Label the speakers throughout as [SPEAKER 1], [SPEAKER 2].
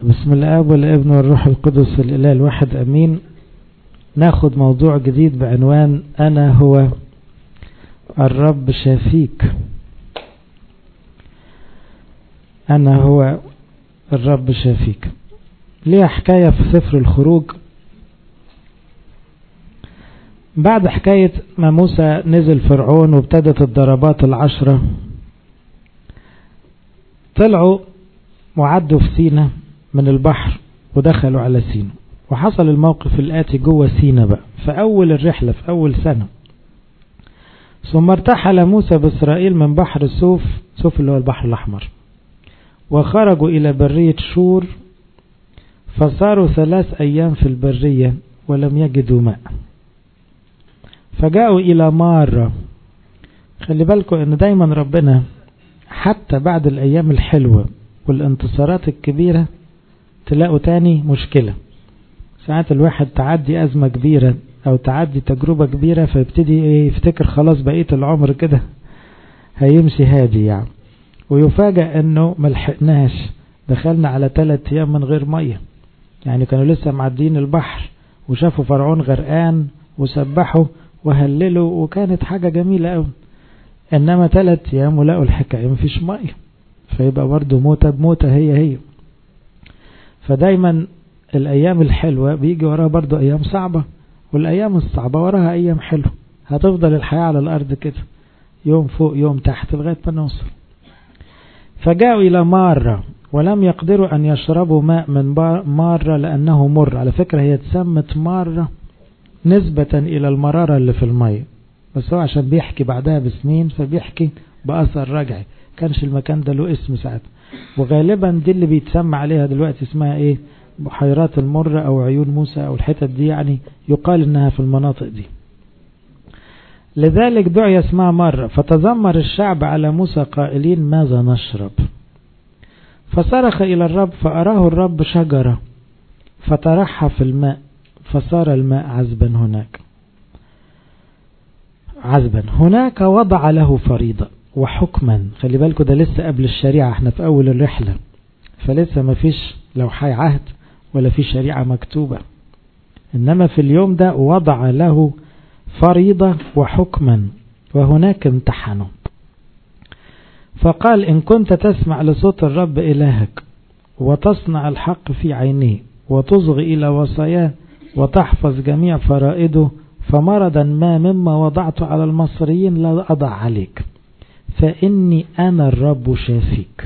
[SPEAKER 1] بسم الآب والابن والروح القدس الإله الواحد أمين. ناخد موضوع جديد بعنوان أنا هو الرب شافيك. أنا هو الرب شافيك. ليه حكاية في سفر الخروج بعد حكاية ما موسى نزل فرعون وابتدت الضربات 10. طلعوا وعدوا في سينا من البحر ودخلوا على سينا، وحصل الموقف الآتي جوه سينا بقى في أول الرحلة في أول سنة. ثم ارتحل موسى بإسرائيل من بحر صوف اللي هو البحر الأحمر، وخرجوا إلى برية شور، فصاروا 3 أيام في البرية ولم يجدوا ماء، فجاءوا إلى مارة. خلي بالكم إن دايما ربنا حتى بعد الأيام الحلوة والانتصارات الكبيرة تلاقوا تاني مشكلة. ساعات الواحد تعدي أزمة كبيرة أو تعدي تجربة كبيرة فيبتدي يفتكر خلاص بقية العمر كده هيمشي هادي يعني، ويفاجأ أنه ملحقناش، دخلنا على 3 أيام من غير مية. يعني كانوا لسه معدين البحر وشافوا فرعون غرقان وسبحوا وهللوا وكانت حاجة جميلة أوي، إنما 3 أيام ولقوا الحكاية مفيش مية، فيبقى برضو موتة بموتة هي. فدايما الأيام الحلوة بيجي وراها برضو أيام صعبة، والأيام الصعبة وراها أيام حلوة. هتفضل الحياة على الأرض كده، يوم فوق يوم تحت لغاية ما نوصل. فجاءوا إلى مارة ولم يقدروا أن يشربوا ماء من مارة لأنه مر. على فكرة هي تسمت مارة نسبة إلى المرارة اللي في المية، بس هو عشان بيحكي بعدها بسنين فبيحكي بأثر رجعي، كانش المكان ده له اسم ساعتها. وغالبا دي اللي بيتسمى عليها دلوقتي اسمها ايه، بحيرات المرة او عيون موسى او الحتت دي، يعني يقال انها في المناطق دي. لذلك دعي اسمها مرة. فتذمر الشعب على موسى قائلين ماذا نشرب؟ فصرخ الى الرب فاراه الرب شجرة فطرحها في الماء فصار الماء عذبا هناك وضع له فريضة وحكما. خلي بالكم ده لسه قبل الشريعة، احنا في اول الرحلة، فلسه ما فيش لوحي عهد ولا في شريعة مكتوبة، انما في اليوم ده وضع له فريضة وحكما وهناك امتحنه. فقال إن كنت تسمع لصوت الرب إلهك وتصنع الحق في عينيه وتصغي إلى وصاياه وتحفظ جميع فرائده، فمرضا ما مما وضعت على المصريين لا أضع عليك، فإني أنا الرب شافيك.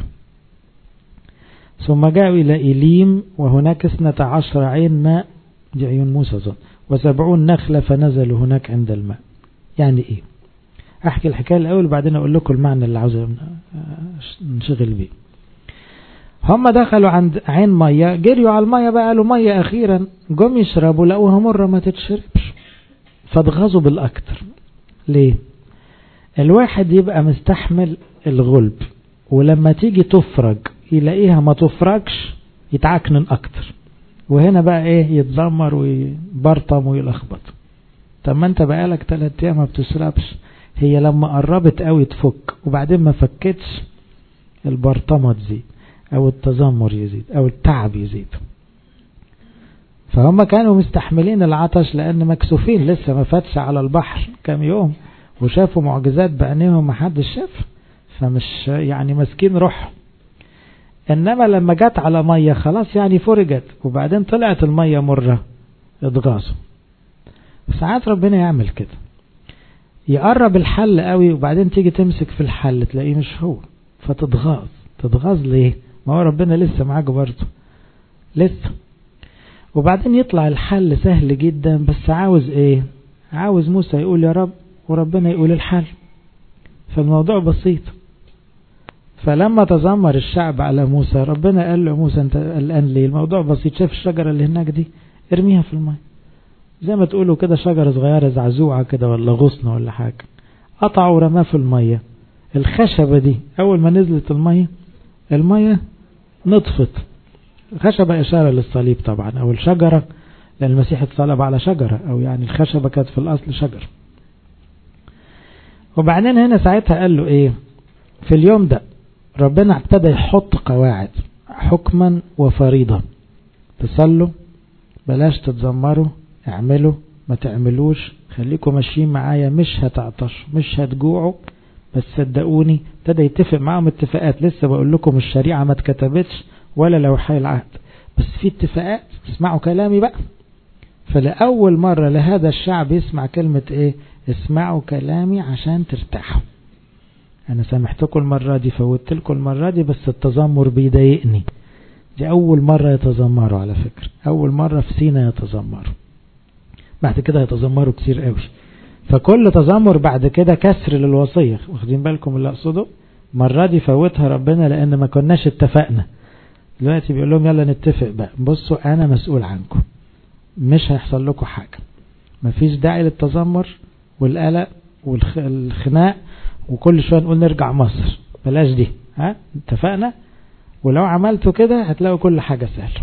[SPEAKER 1] ثم جاءوا إلى إليم وهناك 12 عين ماء، دي عيون موسى، 70 نخلة فنزلوا هناك عند الماء. يعني إيه؟ أحكي الحكاية الأول وبعدين أقول لكم المعنى اللي عاوز نشغل بيه. هم دخلوا عند عين مية، جريوا على المية بقى، قالوا مية أخيرا، جم يشربوا لقوها مرة ما تتشربش، فاتغاظوا بالأكتر. ليه؟ الواحد يبقى مستحمل الغلب، ولما تيجي تفرج يلاقيها ما تفرجش يتعكنن أكتر، وهنا بقى إيه، يتذمر ويبرطم ويلخبط. طب ما انت بقالك 3 أيام ما بتشربش. هي لما قربت قوي تفك وبعدين ما فكتش، البرطمة تزيد او التذمر يزيد او التعب يزيد. فهم كانوا مستحملين العطش لان مكسوفين، لسه ما فاتش على البحر كام يوم وشافوا معجزات بعينيهم ما حدش شاف، فمش يعني مسكين روح. انما لما جت على مية خلاص يعني فرجت وبعدين طلعت المية مرة، اتغاظوا. ساعات ربنا يعمل كده، يقرب الحل قوي وبعدين تيجي تمسك في الحل تلاقيه مش هو، فتتغاظ ليه؟ ما هو ربنا لسه معاك برضه لسه. وبعدين يطلع الحل سهل جدا، بس عاوز ايه؟ عاوز موسى يقول يا رب وربنا يقول الحل، فالموضوع بسيط. فلما تذمر الشعب على موسى ربنا قال له موسى انت قلقان ليه؟ الموضوع بسيط، شايف الشجرة اللي هناك دي ارميها في الماء، زي ما تقولوا كده شجرة صغيرة زعزوعة كده ولا غصن ولا حاجة، قطعوا ورماه في المية. الخشبة دي أول ما نزلت المية نطفت. خشبة إشارة للصليب طبعا، أو الشجرة لأن المسيح اتصلب على شجرة، أو يعني الخشبة كانت في الأصل شجر. وبعدين هنا ساعتها قال له إيه؟ في اليوم ده ربنا ابتدى يحط قواعد حكما وفريضة. تصلوا، بلاش تتذمروا، اعملوا ما تعملوش، خليكم ماشيين معايا، مش هتعطشوا مش هتجوعوا، بس صدقوني. ابتدى يتفق معهم اتفاقات. لسه بقول لكم الشريعة ما اتكتبتش ولا لوحي العهد، بس في اتفاقات. اسمعوا كلامي بقى. فلأول مرة لهذا الشعب يسمع كلمة ايه؟ اسمعوا كلامي عشان ترتاحوا. انا سامحتكم المرة دي، فوتت لكم المرة دي، بس التذمر بيضايقني. دي اول مرة يتذمروا على فكرة، اول مرة في سينا يتذمروا. بعد كده يتذمروا كتير قوي. فكل تذمر بعد كده كسر للوصية. واخدين بالكم اللي اقصده؟ مرة دي فوتها ربنا لان ما كناش اتفقنا. دلوقتي بيقول لهم يلا نتفق بقى، بصوا انا مسؤول عنكم، مش هيحصل لكم حاجة، مفيش داعي للتذمر والقلق والخناق وكل شوية نقول نرجع مصر، بلاش دي. ها اتفقنا؟ ولو عملتوا كده هتلاقوا كل حاجة سهلة.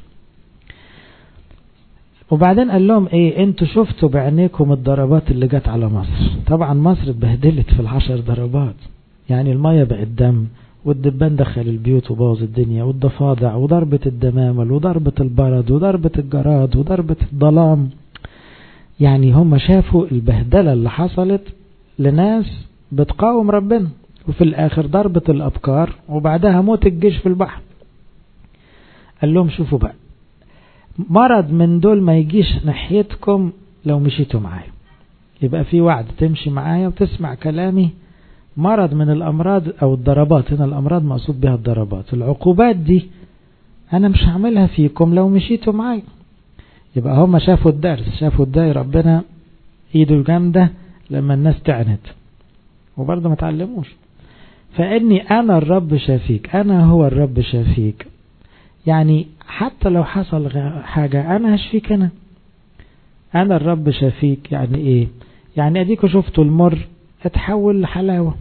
[SPEAKER 1] وبعدين قال لهم ايه؟ انتوا شفتوا بعينيكم الضربات اللي جت على مصر. طبعا مصر اتبهدلت في 10 ضربات، يعني المية بقت دم، والدبان دخل البيوت وبوظ الدنيا، والضفادع، وضربة الدمامل، وضربة البرد، وضربة الجراد، وضربة الظلام. يعني هم شافوا البهدلة اللي حصلت لناس بتقاوم ربنا، وفي الآخر ضربة الأبكار، وبعدها موت الجيش في البحر. قال لهم شوفوا بقى، مرض من دول ما يجيش ناحيتكم لو مشيتوا معايا. يبقى في وعد تمشي معايا وتسمع كلامي. مرض من الأمراض أو الضربات، هنا الأمراض مقصود بها الضربات، العقوبات دي أنا مش هعملها فيكم لو مشيتوا معايا. يبقى هم شافوا الدرس، شافوا ازاي ربنا ايده الجامدة لما الناس تعنت وبرضه ما تعلموش. فإني أنا الرب شافيك، أنا هو الرب شافيك. يعني حتى لو حصل حاجة أنا هشفيك. أنا الرب شافيك. يعني إيه؟ يعني أديكوا شفتوا المر اتحول لحلاوة.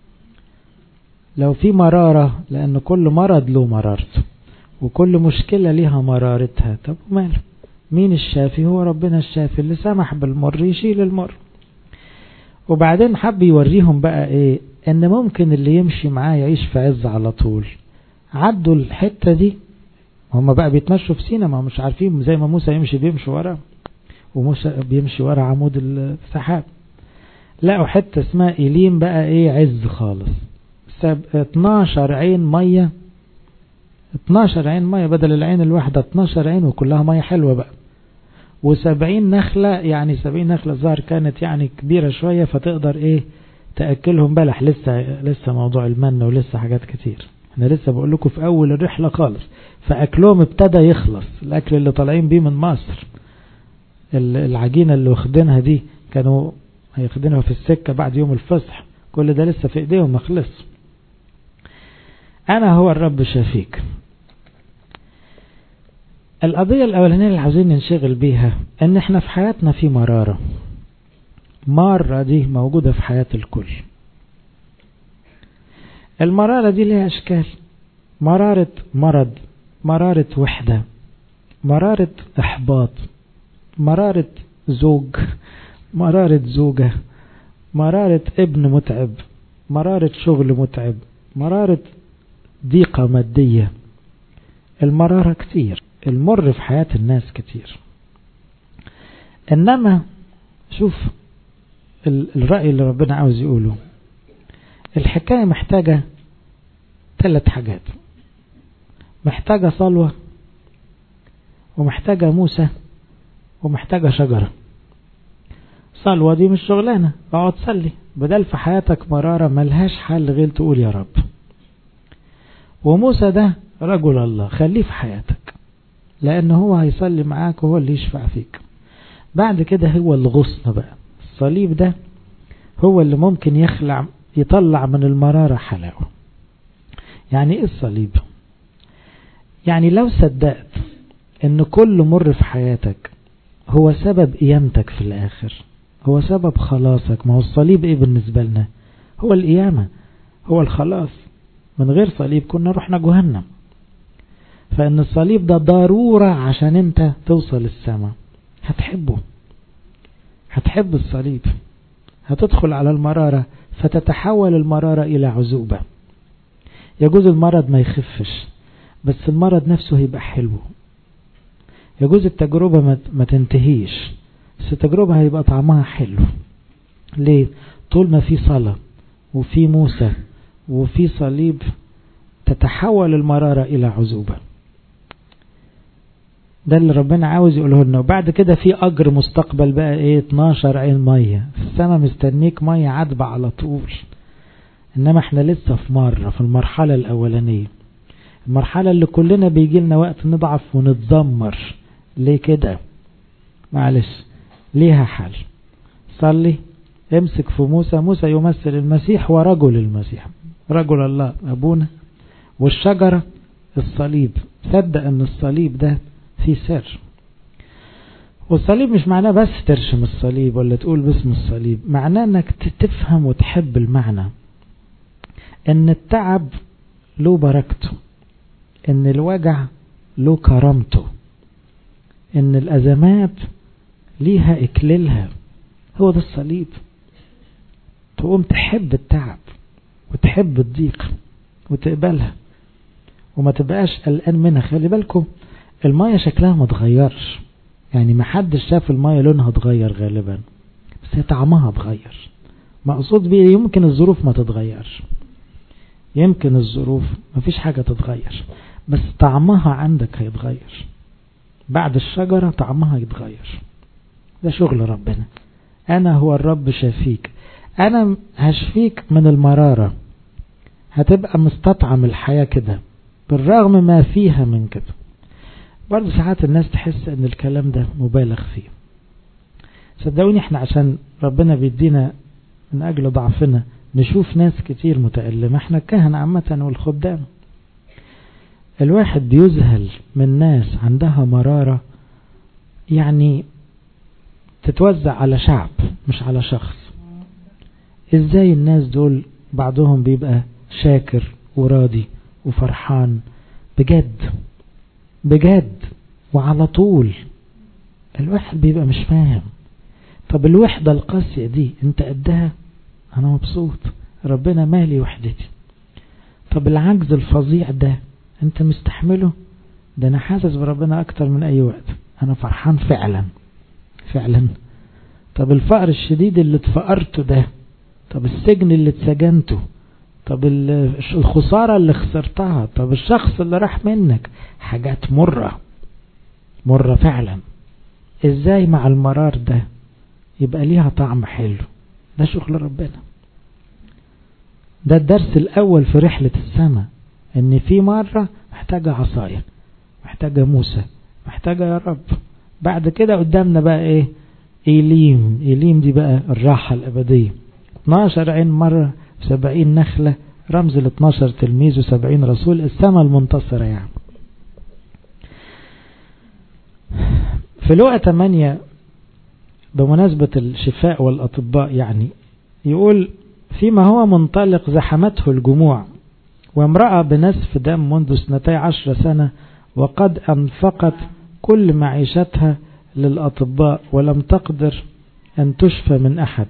[SPEAKER 1] لو في مرارة، لأن كل مرض له مرارته وكل مشكلة ليها مرارتها. طب وماله؟ مين الشافي؟ هو ربنا الشافي اللي سمح بالمر يشيل المر. وبعدين حب يوريهم بقى ايه؟ ان ممكن اللي يمشي معاه يعيش في عز على طول. عدوا الحتة دي، هم بقى بيتمشوا في سينا، ما مش عارفين زي ما موسى يمشي بيمشي ورا، وموسى بيمشي ورا عمود السحاب. لقوا حتة اسمها إليم بقى ايه؟ عز خالص. 12 عين مية، 12 عين مية بدل العين الواحدة، 12 عين وكلها مية حلوة بقى. و70 نخلة، يعني 70 نخلة الظاهر كانت يعني كبيرة شوية، فتقدر ايه؟ تأكلهم بلح. لسه موضوع المن ولسه حاجات كتير. احنا لسه بقول لكم في اول الرحلة خالص. فأكلهم ابتدى يخلص، الأكل اللي طالعين بيه من مصر، العجينة اللي واخدينها دي كانوا هياخدينها في السكة بعد يوم الفصح، كل ده لسه في ايديهم ما خلص. أنا هو الرب شافيك. القضية الأولانية اللي عاوزين ننشغل بيها ان احنا في حياتنا في مرارة. مرة دي موجودة في حياة الكل. المرارة دي لها أشكال: مرارة مرض، مرارة وحدة، مرارة إحباط، مرارة زوج، مرارة زوجة، مرارة ابن متعب، مرارة شغل متعب، مرارة ضيقة مادية. المرارة كتير، المر في حياة الناس كتير. إنما شوف الرأي اللي ربنا عاوز يقوله. الحكاية محتاجة 3 حاجات: محتاجة صلوة، ومحتاجة موسى، ومحتاجة شجرة. صلوة دي مش شغلانة، اقعد صلي، بدل في حياتك مرارة ملهاش حل غير تقول يا رب. وموسى ده رجل الله، خليه في حياتك، لأنه هو هيصلي معاك وهو اللي يشفع فيك. بعد كده هو الغصن بقى، الصليب ده هو اللي ممكن يطلع من المرارة حلاوة. يعني ايه الصليب؟ يعني لو صدقت ان كل مر في حياتك هو سبب قيامتك في الآخر، هو سبب خلاصك. ما هو الصليب ايه بالنسبة لنا؟ هو القيامة، هو الخلاص. من غير صليب كنا رحنا جهنم. فإن الصليب ده ضرورة عشان انت توصل السماء. هتحبه، هتحب الصليب، هتدخل على المرارة فتتحول المرارة إلى عزوبة. يجوز المرض ما يخفش، بس المرض نفسه هيبقى حلو. يجوز التجربة ما تنتهيش، بس التجربة هيبقى طعمها حلو. ليه؟ طول ما في صلاة وفي موسى وفي صليب تتحول المرارة إلى عذوبة. ده اللي ربنا عاوز يقوله لنا. وبعد كده في أجر مستقبل بقى ايه؟ 12 عين مية في السماء مستنيك، مية عذبة على طول. إنما احنا لسه في المرحلة الأولانية، المرحلة اللي كلنا بيجي لنا وقت نضعف ونتذمر. ليه كده؟ معلش، ليها حل. صلي، امسك في موسى. موسى يمثل المسيح ورجل المسيح، رجل الله أبونا. والشجرة الصليب، صدق ان الصليب ده فيه سر. والصليب مش معناه بس ترشم الصليب ولا تقول باسم الصليب، معناه انك تفهم وتحب المعنى ان التعب له بركته، ان الوجع له كرامته، ان الازمات ليها اكليلها. هو ده الصليب. تقوم تحب التعب وتحب الضيق وتقبلها وما تبقاش قلقان منها. خلي بالكم المية شكلها ما تغيرش، يعني ما حدش شاف المية لونها تغير غالبا، بس طعمها تغير. مقصود بيه يمكن الظروف ما تتغيرش، يمكن الظروف ما فيش حاجة تتغير، بس طعمها عندك هيتغير. بعد الشجرة طعمها يتغير. ده شغل ربنا. أنا هو الرب شافيك، أنا هشفيك من المرارة. هتبقى مستطعم الحياة كده بالرغم ما فيها من كده. برضه ساعات الناس تحس ان الكلام ده مبالغ فيه. صدقوني احنا عشان ربنا بيدينا من اجل ضعفنا نشوف ناس كتير متألمة. احنا الكهنة عامة والخدام، الواحد بيذهل من ناس عندها مرارة يعني تتوزع على شعب مش على شخص. ازاي الناس دول بعضهم بيبقى شاكر وراضي وفرحان بجد بجد وعلى طول. الواحد بيبقى مش فاهم. طب الوحدة القاسية دي انت قدها؟ انا مبسوط، ربنا مالي وحدتي. طب العجز الفظيع ده انت مستحمله؟ ده انا حاسس بربنا اكتر من اي وقت، انا فرحان فعلا فعلا. طب الفقر الشديد اللي اتفقرته ده، طب السجن اللي اتسجنته، طب الخسارة اللي خسرتها، طب الشخص اللي راح منك، حاجات مرة فعلا. ازاي مع المرار ده يبقى ليها طعم حلو؟ ده شغل ربنا. ده الدرس الاول في رحلة السماء، ان في مرة محتاجة عصاية، محتاجة موسى، محتاجة يا رب. بعد كده قدامنا بقى ايه؟ إيليم دي بقى الراحة الأبدية. 12 عين مرة 70 نخلة، رمز ل 12 تلميذ و70 رسول، السماء المنتصرة يعني. في لوقا 8 بمناسبة الشفاء والأطباء يعني يقول: فيما هو منطلق زحمته الجموع، وامرأة بنسف دم منذ 12 سنة، وقد أنفقت كل معيشتها للأطباء ولم تقدر أن تشفى من أحد.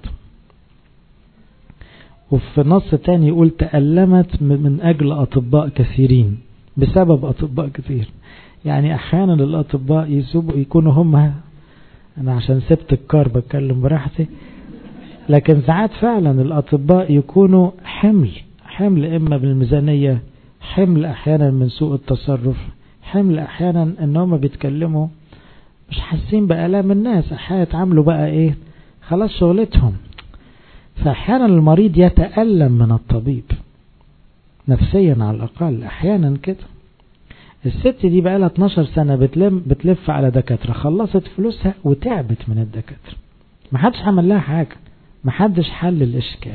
[SPEAKER 1] وفي نص تاني يقول: تألمت من أجل أطباء كثيرين، بسبب أطباء كثير. يعني أحيانا الأطباء يكونوا هم، أنا عشان سبت الكار بتكلم براحتي، لكن ساعات فعلا الأطباء يكونوا حمل إما بالميزانية، حمل أحيانا من سوء التصرف، حمل أحيانا أنهم بيتكلموا مش حاسين بآلام الناس، أحيانا يتعاملوا بقى إيه، خلاص شغلتهم. فأحيانا المريض يتألم من الطبيب نفسيا على الأقل، أحيانا كده. الست دي بقى لها 12 سنة بتلف على دكاترة، خلصت فلوسها وتعبت من الدكاترة، محدش عمل لها حاجة، محدش حل الإشكال.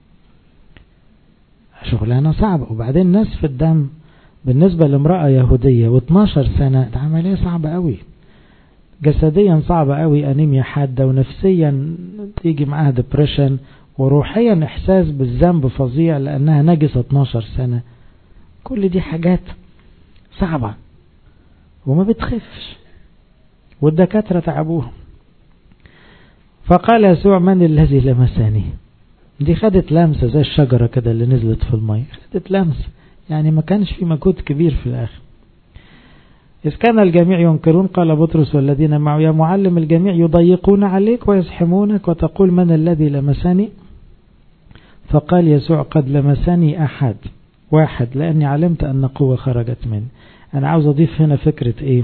[SPEAKER 1] شغلانة صعبة. وبعدين نسف الدم بالنسبة لامرأة يهودية و12 سنة، ده عملية صعبة قوي، جسديا صعبة قوي، أنيميا حادة، ونفسيا تيجي معاها ديبريشن، وروحيا إحساس بالذنب فظيع لأنها نجسة 12 سنة. كل دي حاجات صعبة وما بتخفش، والدكاترة تعبوهم. فقال يسوع: من الذي لمسني؟ دي خدت لمسة زي الشجرة كده اللي نزلت في المية، خدت لمسة، يعني ما كانش في مجهود كبير في الآخر. إذ كان الجميع ينكرون قال بطرس والذين معه يا معلم الجميع يضيقون عليك ويزحمونك وتقول من الذي لمسني؟ فقال يسوع قد لمسني أحد واحد لأني علمت أن قوة خرجت مني. أنا عاوز أضيف هنا فكرة إيه؟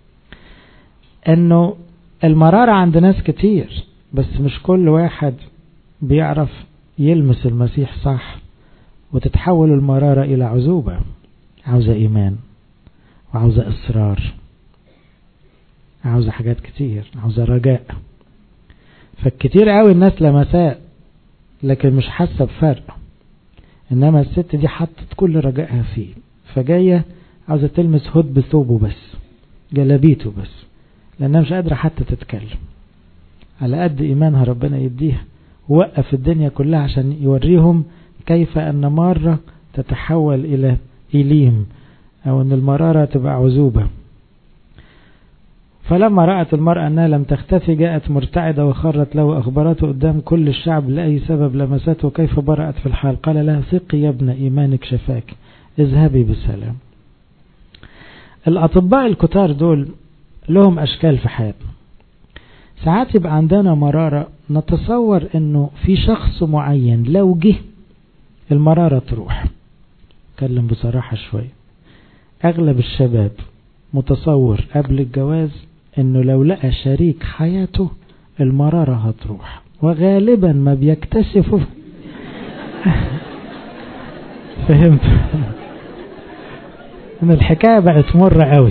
[SPEAKER 1] أنه المرارة عند ناس كتير، بس مش كل واحد بيعرف يلمس المسيح صح، وتتحول المرارة إلى عزوبة. عاوزة إيمان، وعاوزة إصرار، عاوزة حاجات كتير، عاوزة رجاء. فالكتير قوي الناس لمساء لكن مش حاسة بفرق، إنما الست دي حطت كل رجائها فيه، فجاية عاوزة تلمس هد بثوبه بس، جلبيته بس، لأنها مش قادرة حتى تتكلم. على قد إيمانها ربنا يديها، ووقف الدنيا كلها عشان يوريهم كيف أن مرة تتحول إلى إليم، أو أن المرارة تبقى عزوبة. فلما رأت المرأة أنها لم تختفي جاءت مرتعدة وخرت له أخبرته قدام كل الشعب لأي سبب لمسته وكيف برأت في الحال. قال لها ثقي يا ابن إيمانك شفاك، اذهبي بسلام. الأطباء الكتار دول لهم أشكال في حياتنا. ساعات يبقى عندنا مرارة نتصور أنه في شخص معين لو جه المرارة تروح. أتكلم بصراحة شوي، أغلب الشباب متصور قبل الجواز أنه لو لقى شريك حياته المرارة هتروح، وغالبا ما بيكتشفوا فهمت ان الحكاية بقت مرة قوي،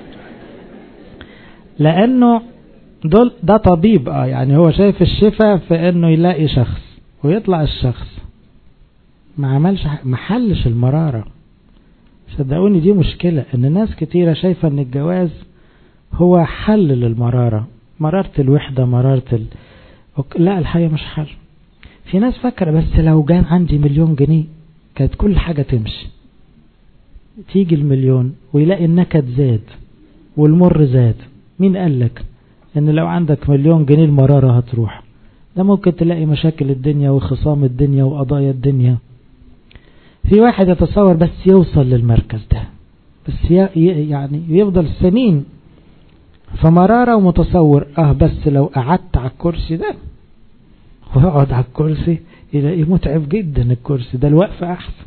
[SPEAKER 1] لأنه ده طبيب يعني هو شايف الشفاء في أنه يلاقي شخص ويطلع الشخص ما عملش ما حلش المرارة. صدقوني دي مشكلة، ان ناس كتيرة شايفة ان الجواز هو حل للمرارة، مرارة الوحدة، لا الحقيقة مش حل. في ناس فكرة بس لو جان عندي 1,000,000 جنيه كانت كل حاجة تمشي. تيجي 1,000,000 ويلاقي النكد زاد والمر زاد. مين قالك ان لو عندك 1,000,000 جنيه المرارة هتروح؟ ده ممكن تلاقي مشاكل الدنيا وخصام الدنيا وقضايا الدنيا. في واحد يتصور بس يوصل للمركز ده، بس يعني يفضل سنين فمرارة ومتصور بس لو قعدت على الكرسي ده، ويقعد على الكرسي يلاقيه متعب جدا. الكرسي ده الوقفة أحسن،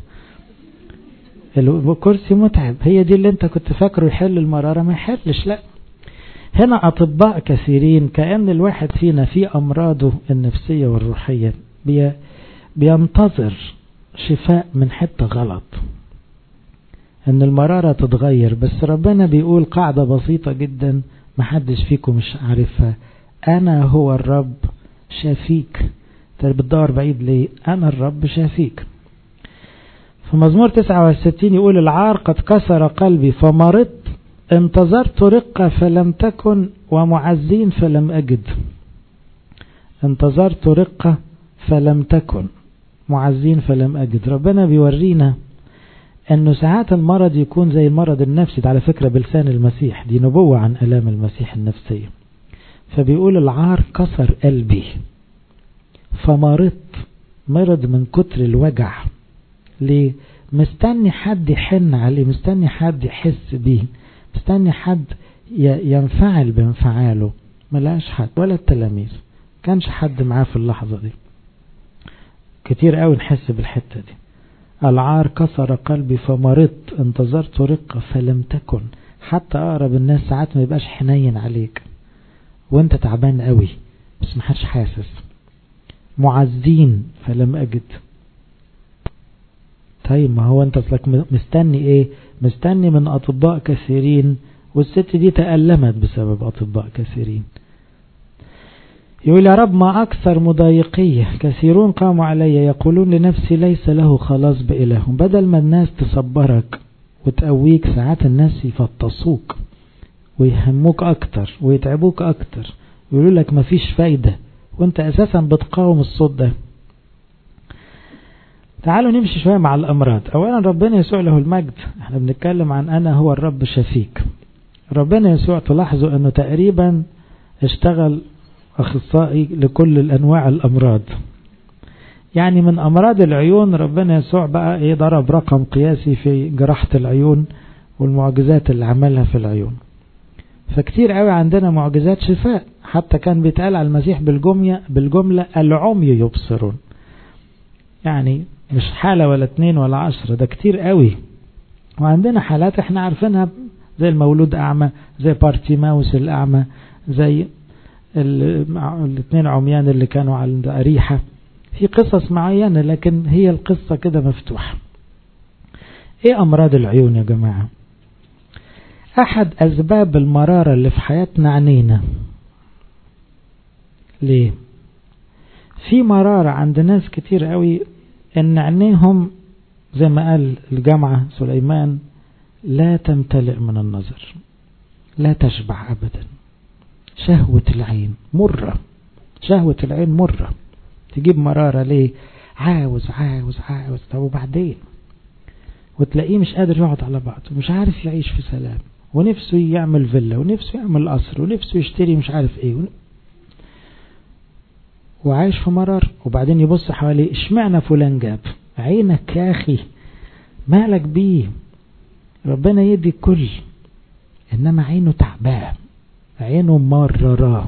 [SPEAKER 1] الكرسي متعب. هي دي اللي انت كنت فاكره يحل المرارة، ما يحلش. لا، هنا أطباء كثيرين كأن الواحد فينا في أمراضه النفسية والروحية بينتظر شفاء من حتة غلط، ان المرارة تتغير. بس ربنا بيقول قاعدة بسيطة جدا محدش فيكم مش عارفها: انا هو الرب شافيك. انت بتدور بعيد ليه؟ انا الرب شافيك. في مزمور 69 يقول العار قد كسر قلبي فمرضت، انتظرت رقة فلم تكن ومعزين فلم أجد. انتظرت رقة فلم تكن معزين فلم أجد. ربنا بيورينا أنه ساعات المرض يكون زي المرض النفسي. ده على فكرة بلسان المسيح، دي نبوة عن ألام المسيح النفسية. فبيقول العار كسر قلبي فمرضت، مرض من كتر الوجع. ليه؟ مستني حد يحن عليه، مستني حد يحس بيه، مستني حد ينفعل بانفعاله. ملاش حد، ولا التلاميذ كانش حد معاه في اللحظة دي. كتير قوي نحس بالحتة دي. العار كسر قلبي فمرضت، انتظرت رقة فلم تكن. حتى أقرب الناس ساعات ما يبقاش حنين عليك وانت تعبان قوي، بس ما حدش حاسس. معزين فلم أجد. طيب ما هو انت اصلك مستني ايه؟ مستني من أطباء كثيرين، والست دي تألمت بسبب أطباء كثيرين. يقول يا رب ما أكثر مضايقية، كثيرون قاموا علي يقولون لنفسي ليس له خلاص بإله. بدل ما الناس تصبرك وتقويك، ساعات الناس يفطسوك ويهموك أكتر ويتعبوك أكتر ويقولوا لك مفيش فايدة، وانت أساسا بتقاوم الصوت ده. تعالوا نمشي شوية مع الأمراض. أولا ربنا يسوع له المجد، احنا بنتكلم عن أنا هو الرب شفيك. ربنا يسوع تلاحظوا أنه تقريبا اشتغل أخصائي لكل الأنواع الأمراض. يعني من أمراض العيون ربنا يسوع بقى ضرب رقم قياسي في جراحة العيون والمعجزات اللي عملها في العيون. فكتير قوي عندنا معجزات شفاء، حتى كان بيتقال على المسيح بالجملة العمي يبصرون، يعني مش حالة ولا 2 ولا 10، ده كتير قوي. وعندنا حالات احنا عارفينها زي المولود أعمى، زي بارتيماوس الأعمى، زي 2 عميان اللي كانوا عند أريحة، في قصص معينة، لكن هي القصة كده مفتوحة. ايه أمراض العيون يا جماعة؟ أحد أسباب المرارة اللي في حياتنا عينينا. ليه؟ في مرارة عند ناس كتير قوي ان عينيهم زي ما قال الجامعة سليمان لا تمتلئ من النظر، لا تشبع أبدا. شهوة العين مرة، شهوة العين مرة تجيب مرارة. ليه؟ عاوز عاوز عاوز، طب وبعدين؟ وتلاقيه مش قادر يقعد على بعضه، ومش عارف يعيش في سلام، ونفسه يعمل فيلا، ونفسه يعمل قصر، ونفسه يشتري مش عارف ايه، وعايش في مرار. وبعدين يبص حواليه، اشمعنى فلان جاب؟ عينك يا اخي، مالك بيه؟ ربنا يدي الكل، انما عينه تعباه، عينه مرراه.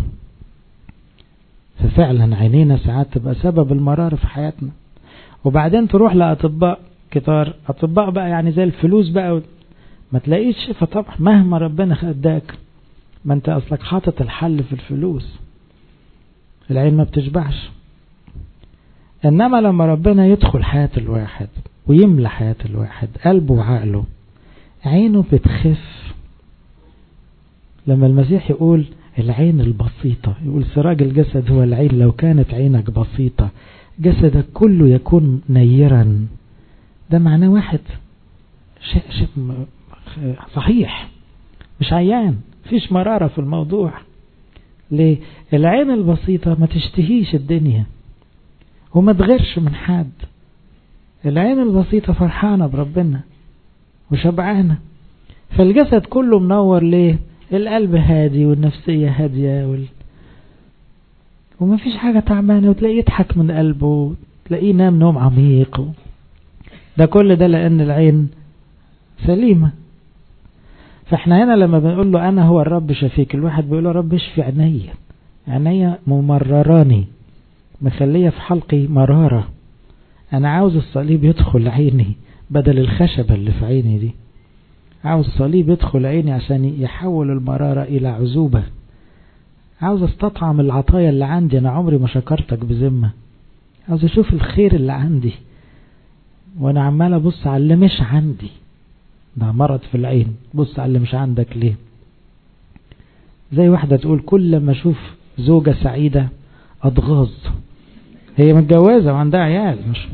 [SPEAKER 1] ففعلا عينينا ساعات تبقى سبب المرار في حياتنا. وبعدين تروح لأطباء كتار، أطباء بقى يعني زي الفلوس بقى، ما تلاقيش شفا طبعا مهما ربنا خداك، ما انت اصلك حاطط الحل في الفلوس. العين ما بتشبعش. انما لما ربنا يدخل حياة الواحد ويملى حياة الواحد قلبه وعقله، عينه بتخف. لما المسيح يقول العين البسيطة، يقول سراج الجسد هو العين، لو كانت عينك بسيطة جسدك كله يكون نيرا. ده معناه واحد شيء صحيح، مش عيان، فيش مرارة في الموضوع. ليه؟ العين البسيطة ما تشتهيش الدنيا وما تغيرش من حد. العين البسيطة فرحانة بربنا وشبعانة، فالجسد كله منور. ليه؟ القلب هادي والنفسية هادية وما فيش حاجة تعبانة، وتلاقيه يضحك من قلبه، تلاقيه نام نوم عميق. ده كل ده لأن العين سليمة. فاحنا هنا لما بنقول له أنا هو الرب شفيك، الواحد بيقول له رب اشفي عينيا، عينيا ممرراني، مخلية في حلقي مرارة، أنا عاوز الصليب يدخل عيني بدل الخشبة اللي في عيني دي. عاوز الصليب يدخل عيني عشان يحول المرارة إلى عزوبة. عاوز استطعم العطايا اللي عندي، أنا عمري ما شكرتك بذمة. عاوز أشوف الخير اللي عندي وأنا عمال أبص على اللي مش عندي. ده مرض في العين، بص على اللي مش عندك ليه؟ زي واحدة تقول كل ما أشوف زوجة سعيدة أتغاظ. هي متجوزة وعندها عيال، مش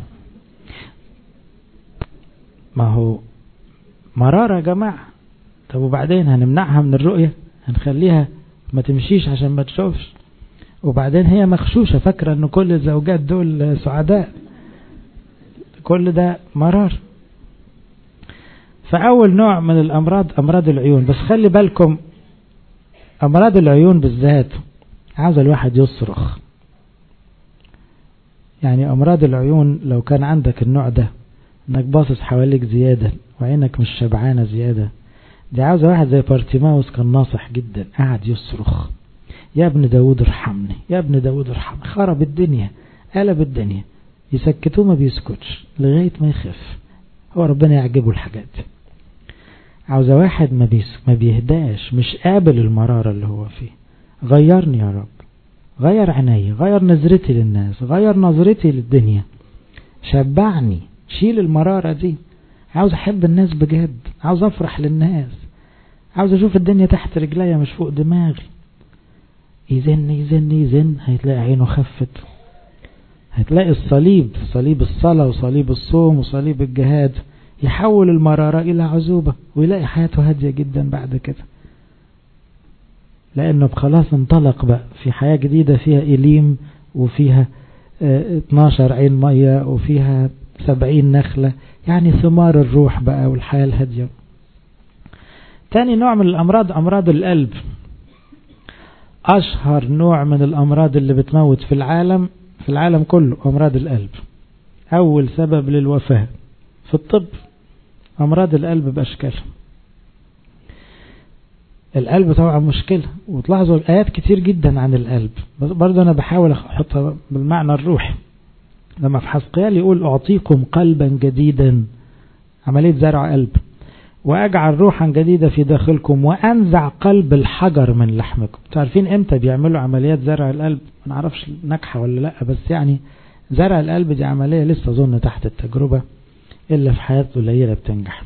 [SPEAKER 1] ما هو مرارة يا جماعة. طب وبعدين هنمنعها من الرؤية؟ هنخليها ما تمشيش عشان ما تشوفش؟ وبعدين هي مخشوشة فاكرة ان كل الزوجات دول سعداء. كل ده مرار. فأول نوع من الأمراض أمراض العيون. بس خلي بالكم أمراض العيون بالذات عاوز الواحد يصرخ. يعني أمراض العيون لو كان عندك النوع ده، انك باصص حواليك زيادة وعينك مش شبعانة زيادة، دي عاوزة واحد زي بارتيماوس كان ناصح جدا، قاعد يصرخ يا ابن داود ارحمني، يا ابن داود ارحمني. خرب الدنيا، قلب الدنيا. يسكتوه ما بيسكتش لغاية ما يخف. هو ربنا يعجبه الحاجات. عاوزة واحد ما بيهداش، مش قابل المرارة اللي هو فيه. غيرني يا رب، غير عيني، غير نظرتي للناس، غير نظرتي للدنيا، شبعني، شيل المرارة دي. عاوز احب الناس بجد، عاوز افرح للناس، عاوز اشوف الدنيا تحت رجليا مش فوق دماغي. يزن يزن يزن، هيتلاقي عينه خفت. هتلاقي الصليب، صليب الصلاة وصليب الصوم وصليب الجهاد يحول المرارة إلى عزوبة، ويلاقي حياته هادية جدا بعد كده، لأنه خلاص انطلق بقى في حياة جديدة فيها إليم، وفيها 12 عين مية، وفيها 70 نخلة، يعني ثمار الروح بقى والحياة الهادية. تاني نوع من الأمراض أمراض القلب. أشهر نوع من الأمراض اللي بتموت في العالم كله أمراض القلب. أول سبب للوفاة في الطب أمراض القلب بأشكالها. القلب طبعا مشكلة، وتلاحظوا الآيات كتير جدا عن القلب، بس برضه أنا بحاول أحطها بالمعنى الروحي. لما في حزقيال يقول أعطيكم قلبا جديدا، عملية زرع قلب، وأجعل روحا جديدة في داخلكم وأنزع قلب الحجر من لحمكم. تعرفين إمتى بيعملوا عمليات زرع القلب؟ ما نعرفش ناجحة ولا لأ، بس يعني زرع القلب دي عملية لسه ظن تحت التجربة، إلا في حياة قليلة بتنجح.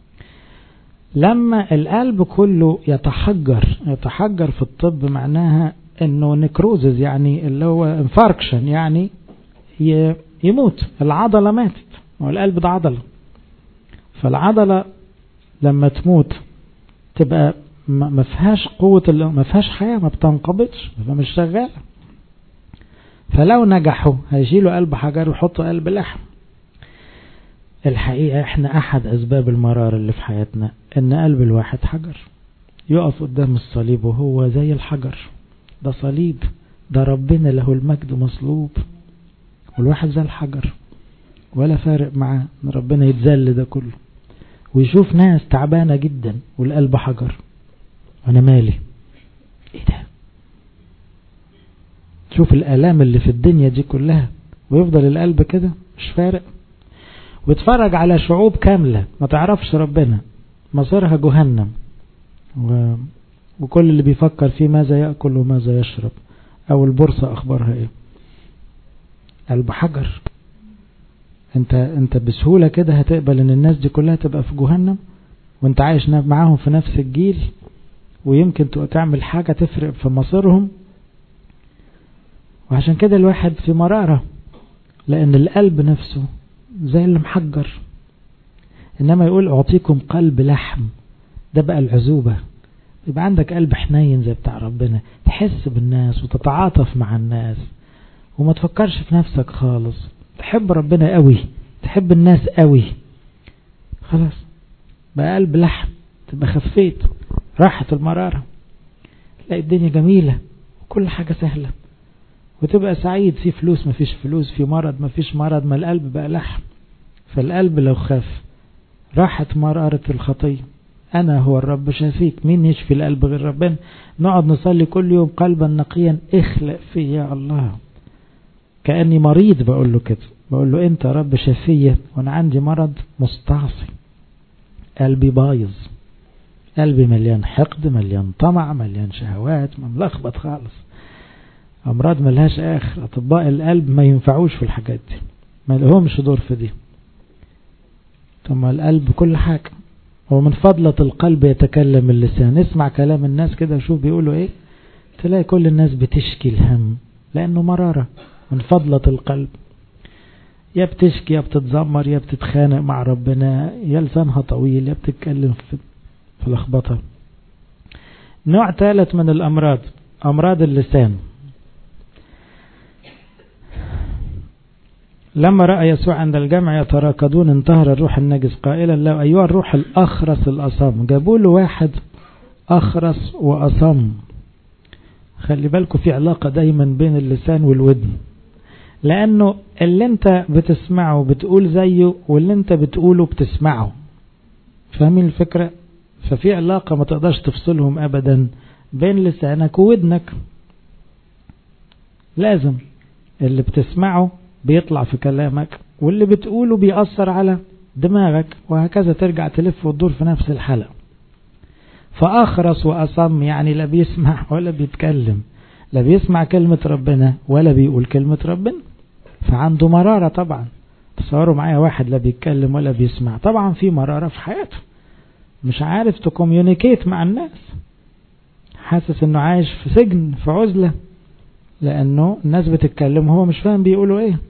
[SPEAKER 1] لما القلب كله يتحجر في الطب معناها انه نكروزز، يعني اللي هو انفاركشن، يعني يموت، العضلة ماتت، والقلب ده عضلة، فالعضلة لما تموت تبقى ما فيهاش قوة، ما فيهاش حياة، ما بتنقبضش، فمش شغالة. فلو نجحوا هيشيلوا قلب حجر ويحطوا قلب لحم. الحقيقة احنا احد اسباب المرار اللي في حياتنا ان قلب الواحد حجر، يقف قدام الصليب وهو زي الحجر، ده صليب، ده ربنا له المجد مصلوب، والواحد زي الحجر ولا فارق معاه ان ربنا يتذل ده كله، ويشوف ناس تعبانة جدا والقلب حجر، وانا مالي ايه ده؟ شوف الالام اللي في الدنيا دي كلها ويفضل القلب كده مش فارق. ويتفرج على شعوب كاملة ما تعرفش ربنا، مصيرها جهنم، وكل اللي بيفكر فيه ماذا يأكل وماذا يشرب، او البورصة اخبارها ايه. قلب حجر. انت بسهولة كده هتقبل ان الناس دي كلها تبقى في جهنم وانت عايش معاهم في نفس الجيل، ويمكن تعمل حاجة تفرق في مصيرهم. وعشان كده الواحد في مرارة، لان القلب نفسه زي اللي محجر. انما يقول اعطيكم قلب لحم، ده بقى العزوبة، يبقى عندك قلب حنين زي بتاع ربنا، تحس بالناس وتتعاطف مع الناس وما تفكرش في نفسك خالص، تحب ربنا قوي، تحب الناس قوي، خلاص بقى قلب لحم، تبقى خفيت، راحت المرارة، تلاقي الدنيا جميلة وكل حاجة سهلة، وتبقى سعيد، في فلوس ما فيش فلوس، في مرض ما فيش مرض، ما القلب بقى لحم. فالقلب لو خاف راحت مرارة الخطية. أنا هو الرب شافيك، مين يشفي القلب غير ربنا؟ نقعد نصلي كل يوم قلبا نقيا اخلق في يا الله، كأني مريض بقول له كده، بقول له انت رب شافية وانا عندي مرض مستعصي، قلبي بايظ، قلبي مليان حقد، مليان طمع، مليان شهوات، ملخبط خالص، امراض ملهاش اخر. اطباء القلب ما ينفعوش في الحاجات دي، ما لهمش دور في دي. ثم القلب كل حاجة، ومن فضلة القلب يتكلم اللسان. اسمع كلام الناس كده وشوف بيقولوا ايه، تلاقي كل الناس بتشكي الهم لانه مرارة. من فضلة القلب يا بتشكي يا بتتذمر يا بتتخانق مع ربنا، يا لسانها طويل يا بتتكلم في لخبطة. نوع ثالث من الأمراض، أمراض اللسان. لما رأى يسوع عند الجمع يتراكضون انتهر الروح النجس قائلا له أيها الروح الأخرس الأصم. جابوا له واحد أخرس وأصم. خلي بالكم في علاقة دايما بين اللسان والودن، لأنه اللي انت بتسمعه بتقول زيه، واللي انت بتقوله بتسمعه. فاهمين الفكرة؟ ففي علاقة ما تقدرش تفصلهم أبدا بين لسانك وودنك. لازم اللي بتسمعه بيطلع في كلامك، واللي بتقوله بيأثر على دماغك، وهكذا ترجع تلف وتدور في نفس الحلقة. فأخرس وأصم يعني لا بيسمع ولا بيتكلم، لا بيسمع كلمة ربنا ولا بيقول كلمة ربنا، فعنده مرارة طبعا. تصوروا معايا واحد لا بيتكلم ولا بيسمع، طبعا في مرارة في حياته، مش عارف تكوميونيكيت مع الناس، حاسس انه عايش في سجن، في عزلة، لانه الناس بتتكلم وهو مش فاهم بيقولوا ايه.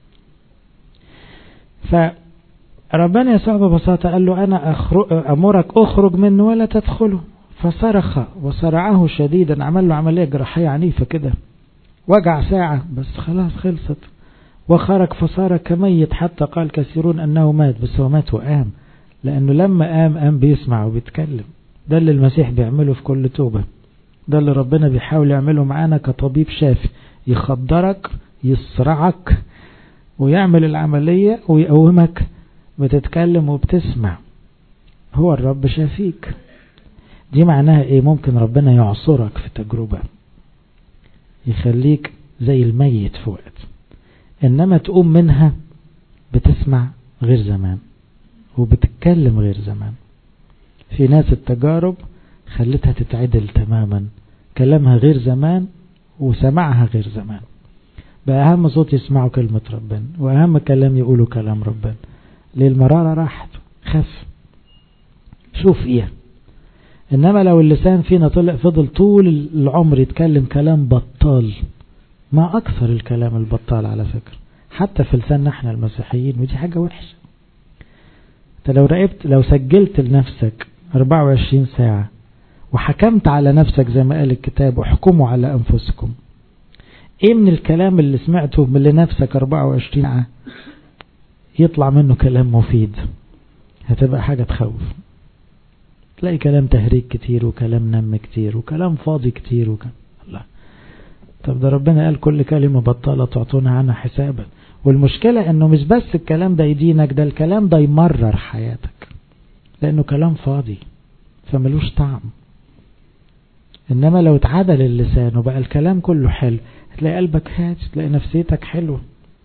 [SPEAKER 1] فربنا يسوع ببساطة قال له أنا أمرك أخرج منه ولا تدخله. فصرخ وصرعه شديدا، عمل له عملية جراحية عنيفة كده، وجع ساعة بس خلاص خلصت، وخرج فصار كميت، حتى قال كثيرون أنه مات، بس هو مات وقام، لأنه لما قام بيسمع وبيتكلم. ده اللي المسيح بيعمله في كل توبة، ده اللي ربنا بيحاول يعمله معانا كطبيب شافي، يخدرك يصرعك ويعمل العملية ويقومك بتتكلم وبتسمع. هو الرب شافيك. دي معناها ايه؟ ممكن ربنا يعصرك في تجربة يخليك زي الميت في وقت، انما تقوم منها بتسمع غير زمان وبتتكلم غير زمان. في ناس التجارب خلتها تتعدل تماما، كلامها غير زمان وسمعها غير زمان، بقى أهم صوت يسمعوا كلمة ربنا وأهم كلام يقولوا كلام ربنا. ليه؟ المرارة راحت، خف، شوف إيه. إنما لو اللسان فينا طلع فضل طول العمر يتكلم كلام بطال، ما أكثر الكلام البطال على فكرة حتى في لساننا احنا المسيحيين، ودي حاجة وحشة. انت لو سجلت لنفسك 24 ساعة وحكمت على نفسك زي ما قال الكتاب احكموا على أنفسكم، ايه من الكلام اللي سمعته من لنفسك 24 ساعة يطلع منه كلام مفيد؟ هتبقى حاجة تخوف. تلاقي كلام تهريج كتير وكلام نم كتير وكلام فاضي كتير لا. طب ده ربنا قال كل كلمة بطالة تعطونا عنها حسابا. والمشكلة انه مش بس الكلام ده يدينك، ده الكلام ده يمرر حياتك لانه كلام فاضي فملوش طعم. انما لو اتعدل اللسان وبقى الكلام كله حلو، هتلاقي قلبك هادي، تلاقي نفسيتك حلوة.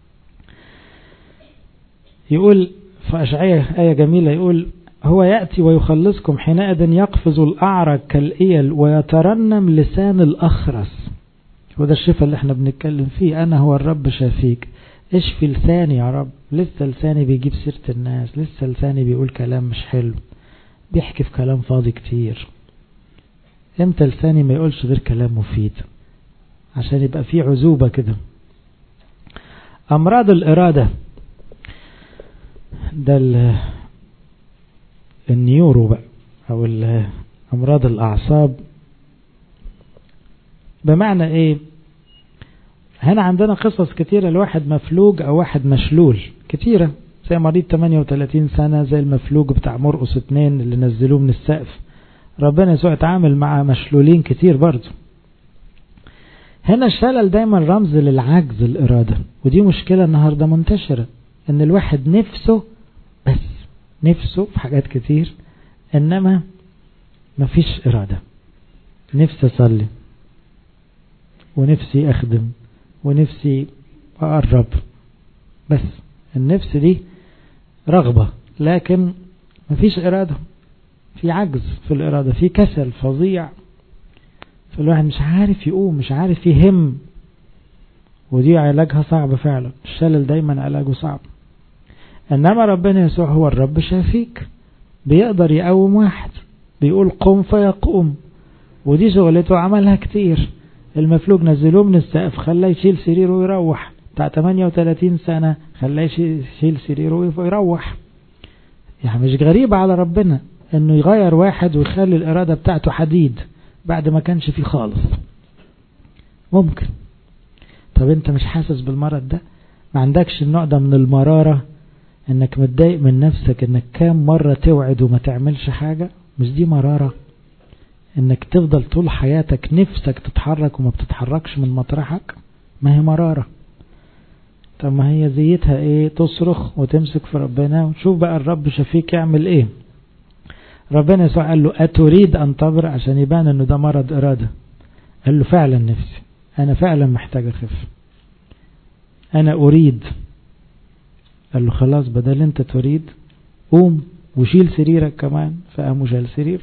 [SPEAKER 1] يقول في أشعياء آية جميلة، يقول هو يأتي ويخلصكم حينئذ يقفز الأعرج كالإيل ويترنم لسان الأخرس. وده الشفاء اللي احنا بنتكلم فيه، أنا هو الرب شافيك. اشفي لساني يا رب، لسه لساني بيجيب سيرة الناس، لسه لساني بيقول كلام مش حلو، بيحكي في كلام فاضي كتير. امتى لساني ما يقولش غير كلام مفيد؟ عشان يبقى فيه عزوبة كده. أمراض الإرادة ده النيورو بقى، أو أمراض الأعصاب. بمعنى إيه؟ هنا عندنا قصص كتيرة، الواحد مفلوج أو واحد مشلول كتيرة، زي مريض 38 سنة، زي المفلوج بتاع مرقس 2 اللي نزلوه من السقف. ربنا يسوع اتعامل مع مشلولين كتير برضو. هنا الشلل دايما رمز للعجز الإرادة، ودي مشكلة النهاردة منتشرة، ان الواحد نفسه، بس نفسه في حاجات كتير انما مفيش إرادة. نفسي أصلي ونفسي أخدم ونفسي أقرب، بس النفس دي رغبة لكن مفيش إرادة، في عجز في الإرادة، في كسل فظيع، فالواحد مش عارف يقوم، مش عارف يهم، ودي علاجها صعب فعلا. الشلل دايما علاجه صعب. انما ربنا يسوع هو الرب شافيك، بيقدر يقوم واحد، بيقول قم فيقوم، ودي شغلته عملها كتير. المفلوج نزلوه من السقف خلاه يشيل سريره ويروح، بتاع 38 سنة خلاه يشيل سريره ويروح. يعني مش غريبة على ربنا انه يغير واحد ويخلي الإرادة بتاعته حديد بعد ما كانش فيه خالص. ممكن. طب انت مش حاسس بالمرض ده؟ ما عندكش النوع ده من المرارة، انك متضايق من نفسك انك كام مرة توعد وما تعملش حاجة؟ مش دي مرارة؟ انك تفضل طول حياتك نفسك تتحرك وما بتتحركش من مطرحك، ما هي مرارة. طب ما هي زيتها ايه؟ تصرخ وتمسك في ربنا وتشوف بقى الرب شفيك يعمل ايه. ربنا يسوع قال له أتريد أن تبرأ؟ عشان يبان انه ده مرض إرادة. قال له فعلا نفسي، أنا فعلا محتاج أخف، أنا أريد. قال له خلاص، بدل أنت تريد قوم وشيل سريرك كمان. فقام وشال سريره.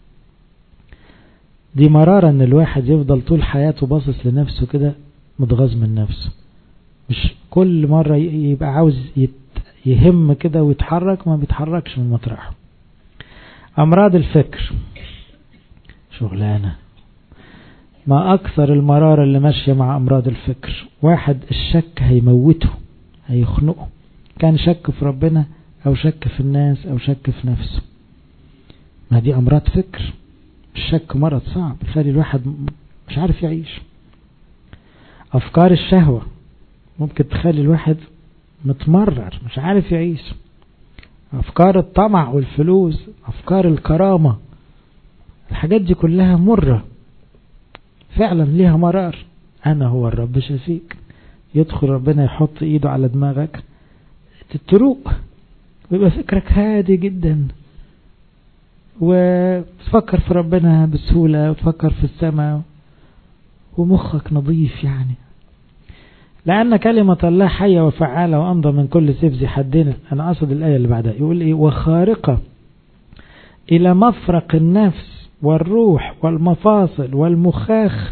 [SPEAKER 1] دي مرارة ان الواحد يفضل طول حياته باصص لنفسه كده، متغاظ من نفسه، مش كل مرة يبقى عاوز يهم كده ويتحرك، ما بيتحركش من مطرحه. أمراض الفكر شغلانة، ما أكثر المرارة اللي ماشية مع أمراض الفكر. واحد الشك هيموته، هيخنقه، كان شك في ربنا أو شك في الناس أو شك في نفسه. ما دي أمراض فكر. الشك مرض صعب يخلي الواحد مش عارف يعيش. أفكار الشهوة ممكن تخلي الواحد متمرر مش عارف يعيش. أفكار الطمع والفلوس، أفكار الكرامة، الحاجات دي كلها مرة فعلا، ليها مرار. أنا هو الرب شفيك، يدخل ربنا يحط إيده على دماغك تتروق ويبقى فكرك هادي جدا، وتفكر في ربنا بسهولة وتفكر في السماء ومخك نظيف يعني. لأن كلمة الله حية وفعالة وأمضى من كل سيف ذي حدين. أنا أقصد الآية اللي بعدها يقول إيه؟ وخارقة إلى مفرق النفس والروح والمفاصل والمخاخ.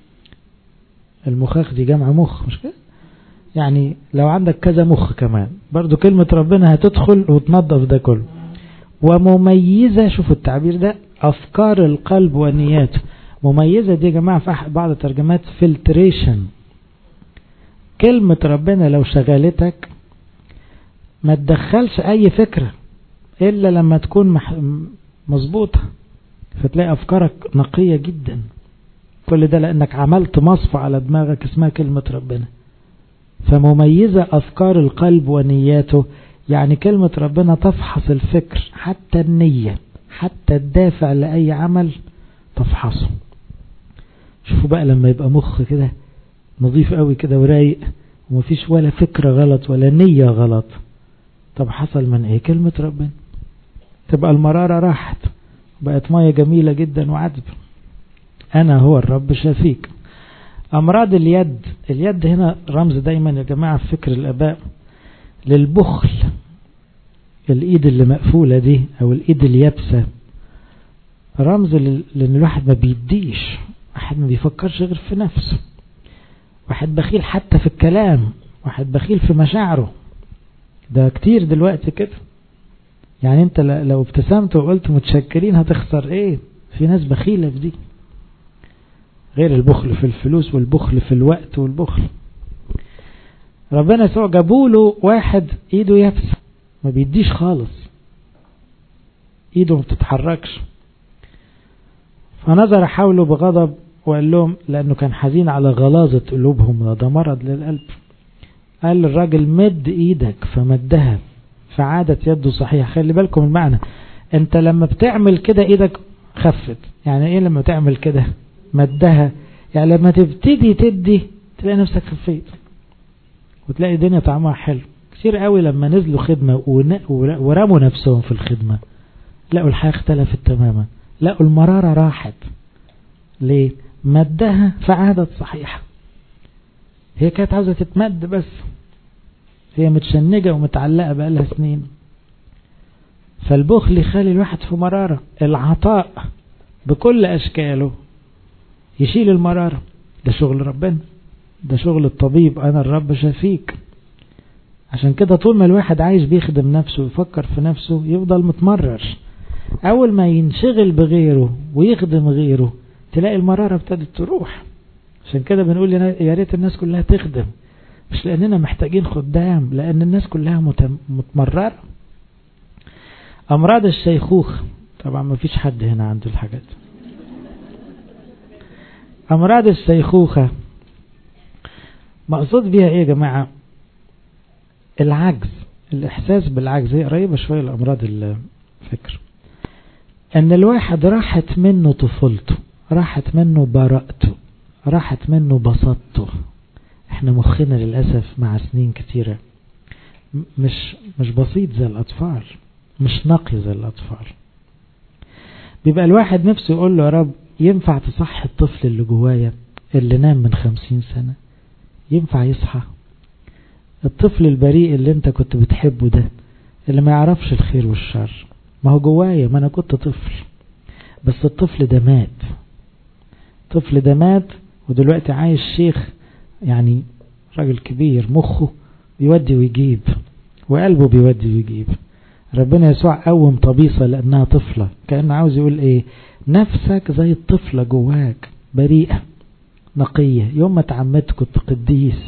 [SPEAKER 1] المخاخ دي جمع مخ مش كده؟ يعني لو عندك كذا مخ كمان برضو كلمة ربنا هتدخل وتنظف ده كله. ومميزة، شوفوا التعبير ده، أفكار القلب ونياته. مميزة دي يا جماعة في بعض الترجمات فلتريشن. كلمة ربنا لو شغلتك ما تدخلش أي فكرة إلا لما تكون مظبوطة، فتلاقي أفكارك نقية جدا. كل ده لأنك عملت مصفى على دماغك اسمها كلمة ربنا. فمميزة أفكار القلب ونياته، يعني كلمة ربنا تفحص الفكر حتى النية حتى الدافع لأي عمل تفحصه. شوفوا بقى لما يبقى مخ كده نظيف قوي كده ورايق ومفيش ولا فكرة غلط ولا نية غلط، طب حصل من ايه؟ كلمة ربنا. تبقى المرارة راحت بقت مية جميلة جدا وعذب. أنا هو الرب شافيك. أمراض اليد. اليد هنا رمز دايما يا جماعة في فكر الآباء للبخل. الإيد اللي مقفولة دي أو الإيد اليابسة رمز لأن الواحد ما بيديش، واحد ما بيفكرش غير في نفسه، واحد بخيل حتى في الكلام، واحد بخيل في مشاعره. ده كتير دلوقتي كده. يعني انت لو ابتسمت وقلت متشكرين هتخسر ايه؟ في ناس بخيلة في دي، غير البخل في الفلوس والبخل في الوقت والبخل. ربنا يسوع جابوله واحد ايده يابسة ما بيديش خالص، ايده ما بتتحركش، فنظر حوله بغضب وقال لهم، لأنه كان حزين على غلاظة قلوبهم، ده مرض للقلب، قال للراجل مد ايدك فمدها فعادت يده صحيح. خلي بالكم المعنى، انت لما بتعمل كده ايدك خفت. يعني ايه لما تعمل كده مدها؟ يعني لما تبتدي تدي تلاقي نفسك خفيت وتلاقي الدنيا طعمها حلو. كتير قوي لما نزلوا خدمة ورموا نفسهم في الخدمة لقوا الحياة اختلفت تماما، لقوا المرارة راحت. ليه؟ مدها فعادت صحيحة. هي كانت عاوزة تتمد بس، هي متشنجة ومتعلقة بقالها سنين. فالبخل يخلي الواحد في مرارة. العطاء بكل أشكاله يشيل المرارة. ده شغل ربنا، ده شغل الطبيب، أنا الرب شافيك. عشان كده طول ما الواحد عايش بيخدم نفسه ويفكر في نفسه يفضل متمرر. أول ما ينشغل بغيره ويخدم غيره تلاقي المرارة ابتدت تروح. عشان كده بنقول يا ريت الناس كلها تخدم، مش لأننا محتاجين خدام، لأن الناس كلها متمررة. أمراض الشيخوخة، طبعا ما فيش حد هنا عنده الحاجات. أمراض الشيخوخة مقصود بيها إيه يا جماعة؟ العجز، الإحساس بالعجز. هي قريبة شوية لأمراض الفكر. أن الواحد راحت منه طفولته، راحت منه براءته، راحت منه بساطته. احنا مخنا للأسف مع سنين كتيرة مش بسيط زي الأطفال، مش نقي زي الأطفال. بيبقى الواحد نفسه يقول له يا رب ينفع تصحي الطفل اللي جوايا اللي نام من 50 سنة؟ ينفع يصحى؟ الطفل البريء اللي انت كنت بتحبه ده، اللي ما يعرفش الخير والشر، ما هو جوايا، ما انا كنت طفل، بس الطفل ده مات. الطفل ده مات ودلوقتي عايش شيخ، يعني راجل كبير مخه بيودي ويجيب وقلبه بيودي ويجيب. ربنا يسوع قوم طبيصة لأنها طفلة، كأنه عاوز يقول ايه؟ نفسك زي الطفلة جواك بريئة نقية. يوم ما تعمدت كنت قديس،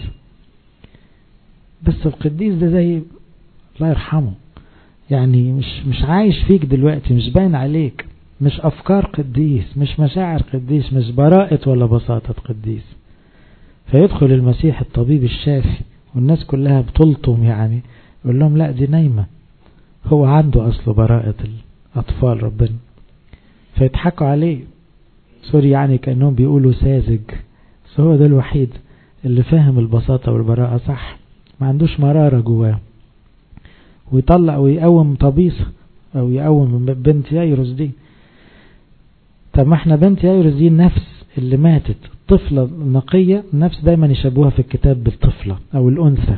[SPEAKER 1] بس القديس ده زي الله يرحمه، يعني مش عايش فيك دلوقتي، مش باين عليك، مش أفكار قديس، مش مشاعر قديس، مش براءة ولا بساطة قديس. فيدخل المسيح الطبيب الشافي والناس كلها بتلطم، يعني يقول لهم لا دي نايمة، هو عنده أصل براءة الأطفال ربنا. فيضحكوا عليه، سوري يعني كأنهم بيقولوا ساذج، بس هو ده الوحيد اللي فاهم البساطة والبراءة صح، ما عندوش مرارة جواه. ويطلع ويقوم طبيصة أو يقوم بنت يايروس دي طب ما احنا بنت يايروس دي النفس اللي ماتت، طفلة نقية، النفس دايما يشبهها في الكتاب بالطفلة او الانثى،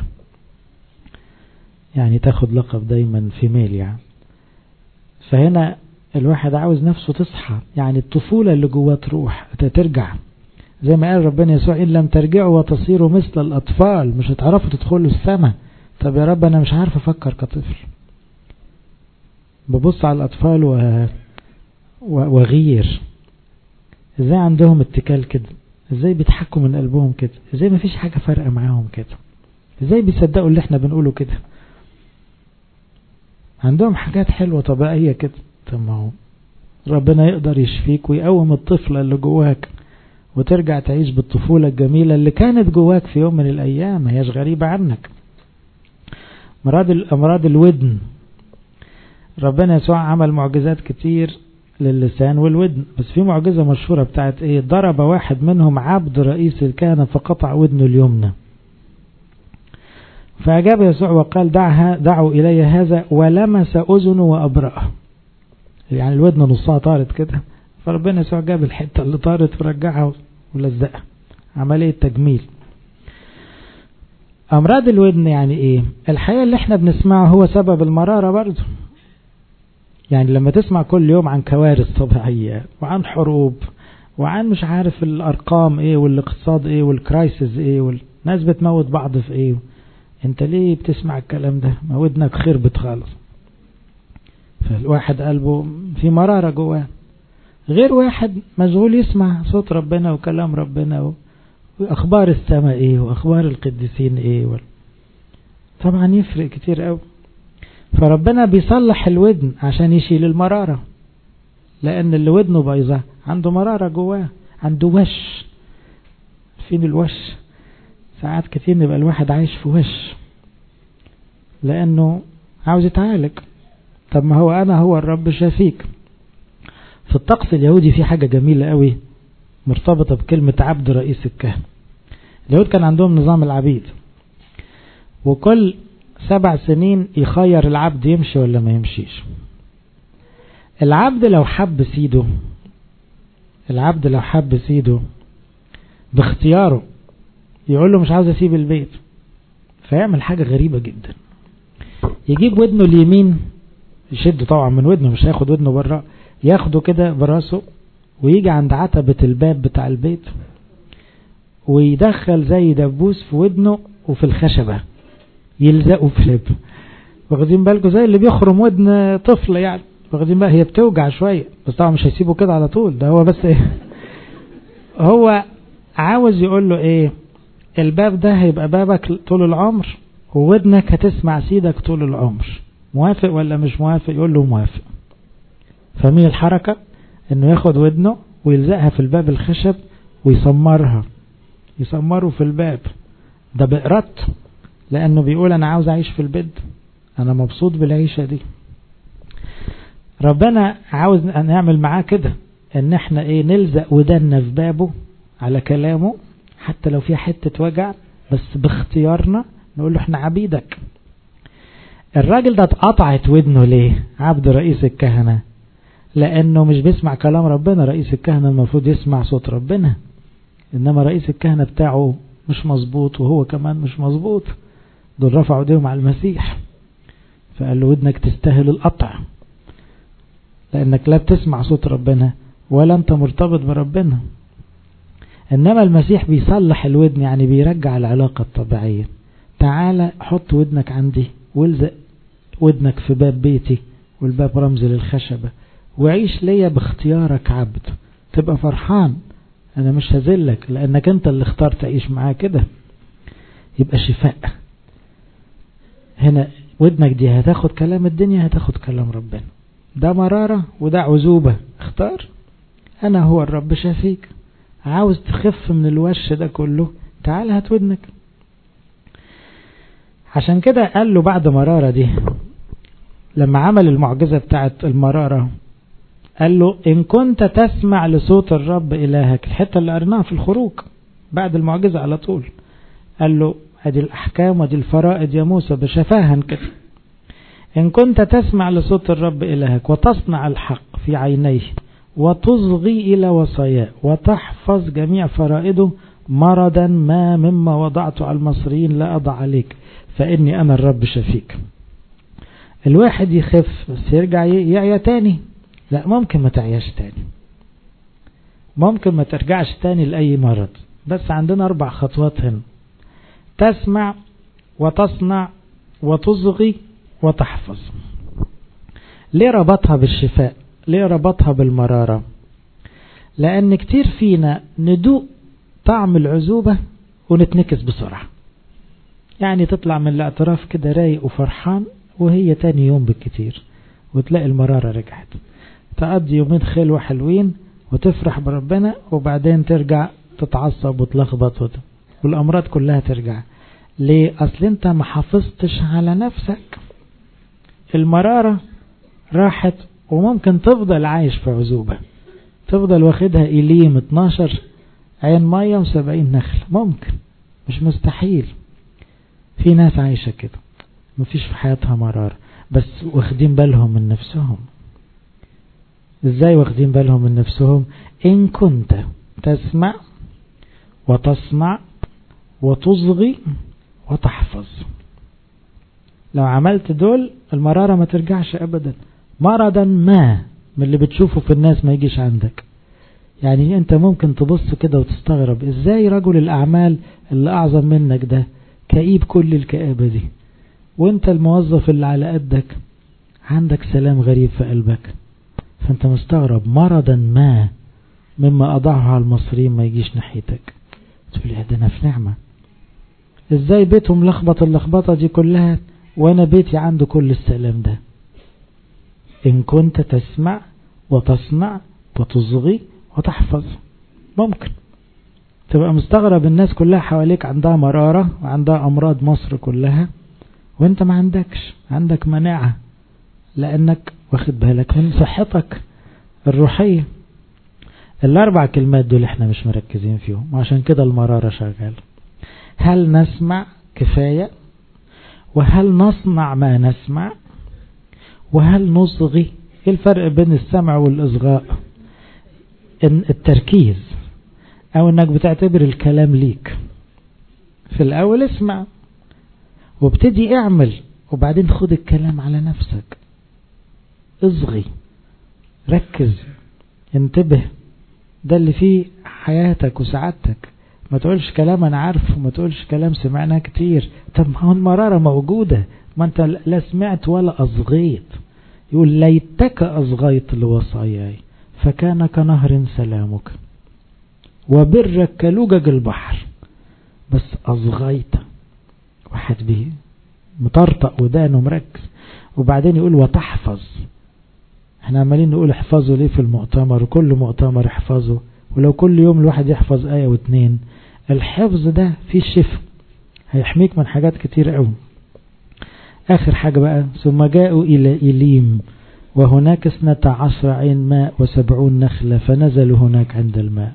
[SPEAKER 1] يعني تاخد لقب دايما في ميل يعني. فهنا الواحد عاوز نفسه تصحى، يعني الطفولة اللي جواه تروح ترجع، زي ما قال ربنا يسوع إن لم ترجعوا وتصيروا مثل الأطفال مش هتعرفوا تدخلوا السماء. طب يا رب أنا مش عارف أفكر كطفل، ببص على الأطفال وغير ازاي عندهم اتكال كده، ازاي بيضحكوا من قلبهم كده، ازاي ما فيش حاجة فارقة معاهم كده، ازاي بيصدقوا اللي احنا بنقوله كده، عندهم حاجات حلوة طبيعية كده. طب ما هو ربنا يقدر يشفيك ويقوم الطفلة اللي جواك وترجع تعيش بالطفولة الجميلة اللي كانت جواك في يوم من الأيام، ما هيش غريبة عنك. أمراض الودن، ربنا يسوع عمل معجزات كتير للسان والودن، بس في معجزة مشهورة بتاعت ايه، ضرب واحد منهم عبد رئيس الكهنة فقطع ودنه اليمنى، فأجاب يسوع وقال دعوا إلي هذا، ولمس أذنه وأبرأه، يعني الودن نصها طارت كده، فربنا يسوع جاب الحتة اللي طارت ورجعها ولزقها، عملية تجميل. أمراض الودن يعني ايه، الحقيقة اللي احنا بنسمعه هو سبب المرارة برضو، يعني لما تسمع كل يوم عن كوارث طبيعية وعن حروب وعن مش عارف الأرقام ايه والاقتصاد ايه والكرايسيس ايه والناس بتموت بعض في ايه، انت ليه بتسمع الكلام ده؟ ما ودنك خربت خالص. فالواحد قلبه في مرارة جواه، غير واحد مشغول يسمع صوت ربنا وكلام ربنا واخبار السماء ايه واخبار القديسين ايه طبعا يفرق كتير قوي. فربنا بيصلح الودن عشان يشيل المرارة، لان اللي ودنه بايظة عنده مرارة جواه، عنده وش. فين الوش؟ ساعات كتير نبقى الواحد عايش في وش لانه عاوز يتعالج. طب ما هو انا هو الرب شافيك. في الطقس اليهودي في حاجة جميلة قوي مرتبطة بكلمة عبد رئيس الكهنة. اليهود كان عندهم نظام العبيد، وكل 7 سنين يخير العبد يمشي ولا ما يمشيش. العبد لو حب سيده باختياره يقول له مش عاوز اسيب البيت، فيعمل حاجة غريبة جدا، يجيب ودنه اليمين، يشد طبعا من ودنه، مش هياخد ودنه برا، ياخده كده براسه ويجي عند عتبة الباب بتاع البيت ويدخل زي دبوس في ودنه وفي الخشبة يلزقه في لب. واخدين بالكم زي اللي بيخرم ودن طفل يعني، واخدين بقى، هي بتوجع شوية بس طبعا مش هيسيبه كده على طول، ده هو بس ايه هو عاوز يقول له ايه، الباب ده هيبقى بابك طول العمر وودنك هتسمع سيدك طول العمر، موافق ولا مش موافق؟ يقول له موافق. فمين الحركة؟ انه ياخد ودنه ويلزقها في الباب الخشب يسمره في الباب، ده بإرادته، لانه بيقول انا عاوز اعيش في البيت، انا مبسوط بالعيشة دي. ربنا عاوز ان نعمل معاه كده، ان احنا ايه، نلزق ودنا في بابه على كلامه حتى لو في حتة وجع، بس باختيارنا نقول له احنا عبيدك. الراجل ده اتقطعت ودنه ليه؟ عبد رئيس الكهنة، لانه مش بيسمع كلام ربنا. رئيس الكهنة المفروض يسمع صوت ربنا، انما رئيس الكهنة بتاعه مش مظبوط وهو كمان مش مظبوط، دول رفعوا ايديهم على المسيح، فقال له ودنك تستاهل القطع، لانك لا بتسمع صوت ربنا ولا انت مرتبط بربنا. انما المسيح بيصلح الودن، يعني بيرجع العلاقة الطبيعية. تعالى حط ودنك عندي والزق ودنك في باب بيتي، والباب رمز للخشبة، وعيش ليا باختيارك عبد، تبقى فرحان، انا مش هذلك لانك انت اللي اخترت تعيش معاه كده. يبقى شفاء. هنا ودنك دي هتاخد كلام الدنيا، هتاخد كلام ربنا، ده مرارة وده عزوبة، اختار. انا هو الرب شافيك، عاوز تخف من الوش ده كله، تعال هات ودنك. عشان كده قال له بعد مرارة دي، لما عمل المعجزة بتاعت المرارة، قال له إن كنت تسمع لصوت الرب إلهك، الحتة اللي قرناها في الخروج بعد المعجزة على طول، قال له هذه الأحكام ودي الفرائض يا موسى بشفاها كده. إن كنت تسمع لصوت الرب إلهك وتصنع الحق في عينيه وتصغي إلى وصاياه وتحفظ جميع فرائده، مرضا ما مما وضعت على المصريين لا أضع عليك، فإني أنا الرب شفيك. الواحد يخف بس يرجع يعيا تاني؟ لا، ممكن ما تعياش تاني، ممكن ما ترجعش تاني لأي مرض، بس عندنا 4 خطوات هنا: تسمع وتصنع وتصغي وتحفظ. ليه ربطها بالشفاء؟ ليه ربطها بالمرارة؟ لأن كتير فينا ندوق طعم العزوبة ونتنكس بسرعة، يعني تطلع من الاعتراف كده رايق وفرحان، وهي تاني يوم بالكتير وتلاقي المرارة رجعت. تقضي يومين خلوة حلوين وتفرح بربنا، وبعدين ترجع تتعصب وتلخبط والأمراض كلها ترجع. ليه؟ أصل انت ما حافظتش على نفسك. المرارة راحت، وممكن تفضل عايش في عزوبة، تفضل واخدها إليم 12 عين مية و70 نخل، ممكن، مش مستحيل. في ناس عايشة كده مفيش في حياتها مرارة، بس واخدين بالهم من نفسهم. ازاي واخدين بالهم من نفسهم؟ إن كنت تسمع وتصنع وتصغي وتحفظ، لو عملت دول المرارة ما ترجعش أبدا. مرضا ما من اللي بتشوفه في الناس ما يجيش عندك. يعني انت ممكن تبص كده وتستغرب ازاي رجل الأعمال اللي أعظم منك ده كئيب كل الكآبة دي، وانت الموظف اللي على قدك عندك سلام غريب في قلبك. فانت مستغرب مرضا ما مما أضعه على المصريين ما يجيش ناحيتك. تقول لي ده انا في نعمة، ازاي بيتهم لخبط اللخبطة دي كلها وانا بيتي عنده كل السلام ده؟ إن كنت تسمع وتصنع وتصغي وتحفظ. ممكن تبقى مستغرب الناس كلها حواليك عندها مرارة وعندها أمراض مصر كلها، وانت ما عندكش، عندك مناعة لأنك واخد بالك من صحتك الروحية. 4 كلمات دول احنا مش مركزين فيهم، وعشان كده المرارة شغال. هل نسمع كفاية؟ وهل نصنع ما نسمع؟ وهل نصغي؟ ايه الفرق بين السمع والإصغاء؟ إن التركيز، او انك بتعتبر الكلام ليك. في الاول اسمع وابتدي اعمل، وبعدين خد الكلام على نفسك. اصغي، ركز، انتبه، ده اللي فيه حياتك وسعادتك. ما تقولش كلام انا عارف، وما تقولش كلام سمعناه كتير. طب ما هو المرارة موجودة، ما انت لا سمعت ولا اصغيت. يقول ليتك اصغيت لوصاياي فكان كنهر سلامك وبرك كلجج البحر. بس اصغيت، واحد به مطرطق ودانه مركز. وبعدين يقول وتحفظ. احنا عمالين نقول احفظوا ليه في المؤتمر، وكل مؤتمر احفظوا، ولو كل يوم الواحد يحفظ آية و2. الحفظ ده فيه الشفاء، هيحميك من حاجات كتير قوي. آخر حاجة بقى: ثم جاءوا إلى إليم وهناك 12 عين ماء و70 نخلة فنزلوا هناك عند الماء.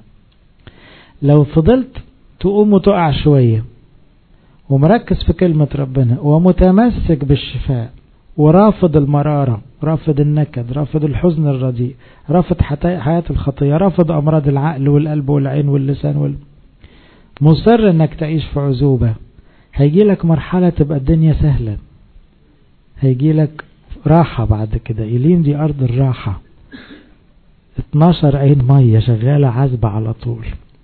[SPEAKER 1] لو فضلت تقوم وتقع شوية ومركز في كلمة ربنا ومتمسك بالشفاء ورافض المرارة، رافض النكد، رافض الحزن الرديء، رافض حياة الخطية، رافض أمراض العقل والقلب والعين واللسان مصر انك تعيش في عزوبة، هيجي لك مرحلة تبقى الدنيا سهلة، هيجي لك راحة بعد كده. إليم دي أرض الراحة، 12 عين مية شغالة عذبة على طول،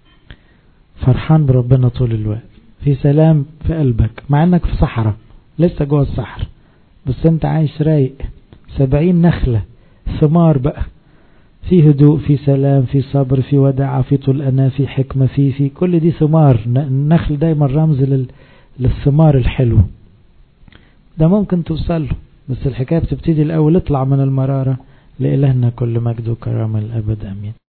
[SPEAKER 1] فرحان بربنا طول الوقت، في سلام في قلبك، مع انك في صحراء لسه جوه الصحراء، بس انت عايش رايق. 70 نخلة ثمار بقى، في هدوء، في سلام، في صبر، في وداعة، في طول أنا، في حكمة، في كل دي ثمار. النخل دايما رمز للثمار الحلو ده، ممكن توصل، بس الحكاية بتبتدي الأول. اطلع من المرارة. لإلهنا كل مجد وكرامة الأبد، أمين.